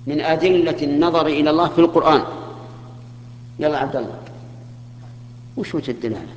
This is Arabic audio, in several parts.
من أدلة النظر إلى الله في القرآن. يلا عبد الله، وش وجه الدلالة؟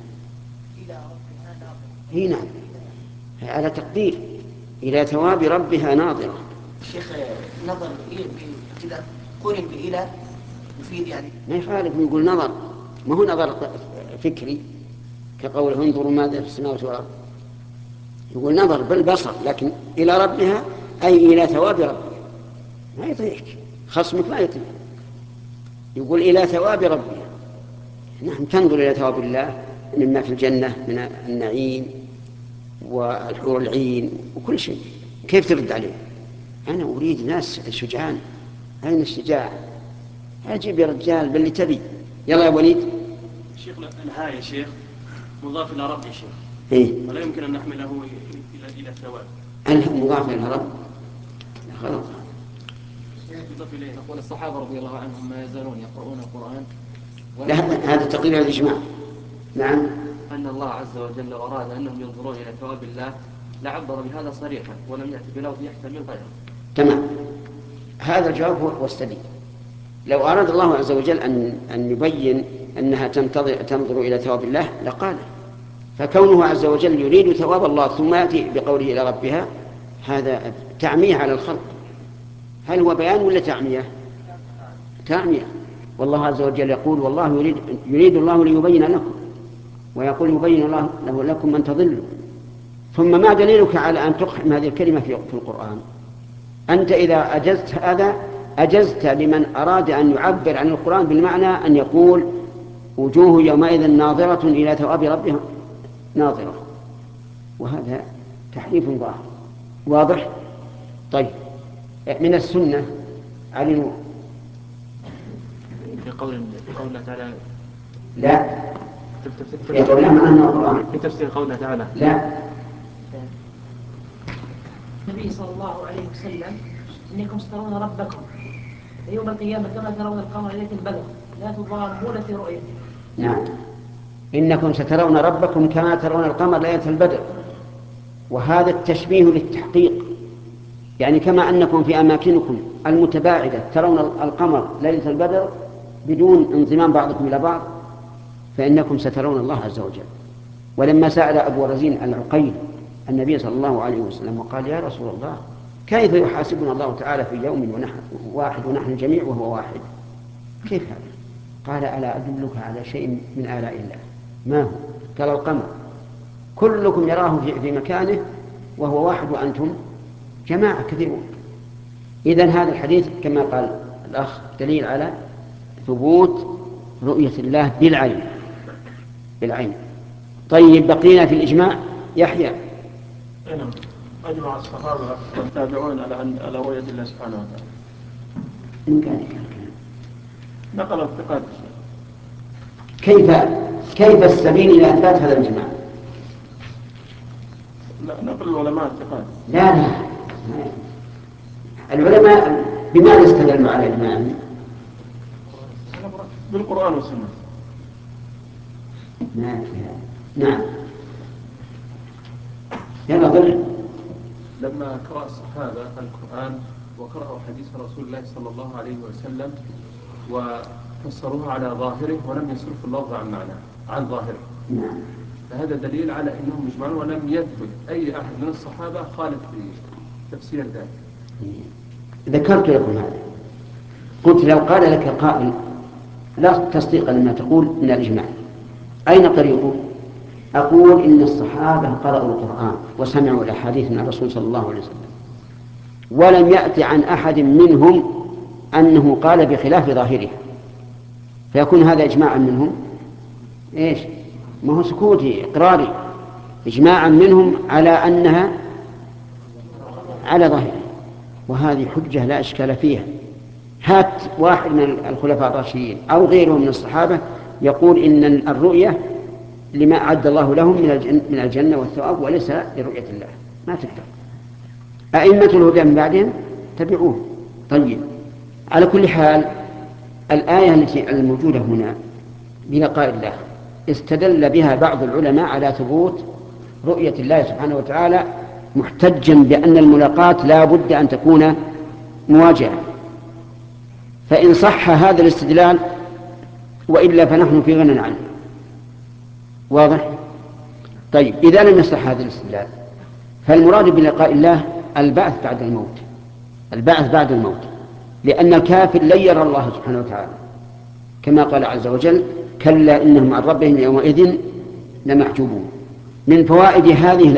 هي نعم، على تقدير إلى ثواب ربها ناظرة. الشيخ نظر إذا قرن بإلى يفيد يعني ما يخالف نقول نظر، ما هو نظر فكري كقول انظروا ماذا في السماوات والأرض، يقول نظر بالبصر، لكن إلى ربها أي إلى ثواب ربها. ما يطيعك خصمك، ما يطيع، يقول إلى ثواب ربها. نحن تنظر إلى ثواب الله مما في الجنة من النعيم والحور العين وكل شيء. كيف ترد عليه؟ أنا أريد ناس شجعان. أين الشجاع؟ أجيب يا رجال باللي تبي. يلا يا وليد. شيخ الهاء يا شيخ مضاف إلى رب يا شيخ. إيه؟ ولا يمكن أن نحمله إلى ثواب. مضاف إلى رب. خلاص. يضاف إليه. يقول الصحابة رضي الله عنهم ما يزالون يقرؤون القرآن. لا، هذا تقرير الإجماع. نعم. أن الله عز وجل أراد أنهم ينظرون إلى ثواب الله لعبر بهذا صريحا ولم يأتي بلفظ يحتمل غيره. تمام، هذا الجواب هو السديد. لو أراد الله عز وجل أن يبين أنها تنظر إلى ثواب الله لقال. فكونه عز وجل يريد ثواب الله ثم يأتي بقوله إلى ربها، هذا تعمية على الخلق. هل هو بيان ولا تعمية؟ تعمية. والله عز وجل يقول والله يريد الله ليبين لكم، ويقول يبين الله لكم أن تضلوا. ثم ما دليلك على أن تقحم هذه الكلمة في القرآن؟ أنت إذا أجزت هذا أجزت لمن أراد أن يعبر عن القرآن بالمعنى أن يقول وجوه يومئذ ناظرة إلى ثواب ربها ناظرة، وهذا تحريف ظاهر واضح. طيب، من السنة علي نور في قول الله تعالى لا يقول لهم أنه القرآن في تفسير قوله تعالى لا. النبي صلى الله عليه وسلم إنكم سترون ربكم يوم القيامة كما ترون القمر ليلة البدر لا تضامون في رؤيته. نعم، إنكم سترون ربكم كما ترون القمر ليلة البدر، وهذا التشبيه للتحقيق، يعني كما أنكم في أماكنكم المتباعدة ترون القمر ليلة البدر بدون انضمام بعضكم إلى بعض، فإنكم سترون الله عز وجل. ولما سأل أبو رزين العقيل النبي صلى الله عليه وسلم وقال يا رسول الله كيف يحاسبنا الله تعالى في يوم واحد ونحن جميع وهو واحد؟ كيف هذا؟ قال ألا أدلك على شيء من آلاء الله؟ ما هو؟ قال القمر، كلكم يراه في مكانه وهو واحد وأنتم جماعة كثيرون. إذن هذا الحديث كما قال الأخ دليل على ثبوت رؤية الله بالعين. طيب، بقينا في الإجماع. يحيى. أجمع الصحابة والتابعون على رؤية الله سبحانه وتعالى. من قال نقل الثقات. كيف السبيل إلى إثبات هذا الإجماع؟ نقل العلماء الثقات. لا العلماء بماذا استدلوا على الإجماع؟ بالقرآن والسنة. نعم. يلا ضل. لما قرأ الصحابة القرآن وقرأوا حديث رسول الله صلى الله عليه وسلم وفسروه على ظاهره ولم يصرفوا اللفظ عن ظاهره، فهذا دليل على أنهم يجمعون ولم يثبت أي أحد من الصحابة خالف في تفسير ذلك. ذكرت لكم هذا، قلت لو قال لك قائل لا تصديق لما تقول من الإجماع، أين طريقه؟ أقول إن الصحابة قرأوا القرآن وسمعوا الأحاديث من الرسول صلى الله عليه وسلم، ولم يأتي عن أحد منهم أنه قال بخلاف ظاهره، فيكون هذا إجماعا منهم. إيش؟ ما هو سكوتي إقراري، إجماعا منهم على أنها على ظاهره، وهذه حجة لا إشكال فيها. هات واحد من الخلفاء الراشدين أو غيره من الصحابة يقول إن الرؤية لما أعد الله لهم من الجنة والثواب وليس لرؤية الله، ما تقدر. أئمة الهدى من بعدهم تبعوه. طيب، على كل حال الآية التي الموجودة هنا بلقاء الله استدل بها بعض العلماء على ثبوت رؤية الله سبحانه وتعالى، محتجا بأن الملاقات لا بد أن تكون مواجهة، فإن صح هذا الاستدلال وإلا فنحن في غنى عنه. واضح؟ طيب إذا لم يصح هذا الاستدلال فالمراد بلقاء الله البعث بعد الموت، البعث بعد الموت، لأن الكافر لن يرى الله سبحانه وتعالى كما قال عز وجل كلا إنهم عن ربهم يومئذ لمحجوبون. من فوائد هذه